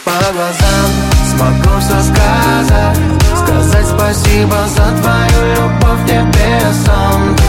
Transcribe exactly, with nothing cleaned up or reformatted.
по глазам смогу все сказать. Сказать спасибо за твою любовь к небесам.